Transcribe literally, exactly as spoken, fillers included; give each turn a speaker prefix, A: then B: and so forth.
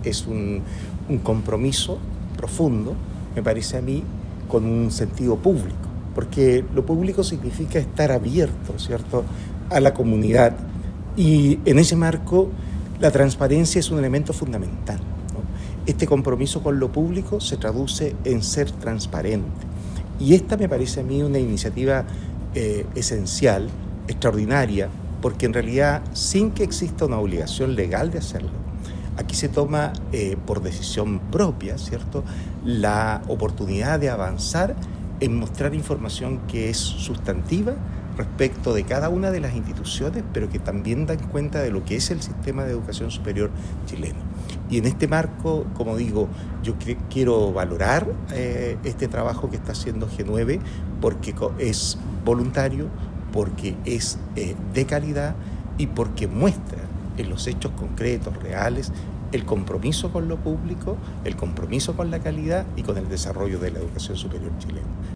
A: es un, un compromiso profundo, me parece a mí, con un sentido público, porque lo público significa estar abierto, ¿cierto?, a la comunidad, y en ese marco la transparencia es un elemento fundamental, ¿no? Este compromiso con lo público se traduce en ser transparente, y esta me parece a mí una iniciativa eh, esencial, extraordinaria, porque en realidad, sin que exista una obligación legal de hacerlo, aquí se toma eh, por decisión propia, ¿cierto?, la oportunidad de avanzar en mostrar información que es sustantiva respecto de cada una de las instituciones, pero que también dan cuenta de lo que es el sistema de educación superior chileno. Y en este marco, como digo, yo que, quiero valorar eh, este trabajo que está haciendo G nueve, porque es voluntario, porque es eh, de calidad y porque muestra en los hechos concretos, reales, el compromiso con lo público, el compromiso con la calidad y con el desarrollo de la educación superior chilena.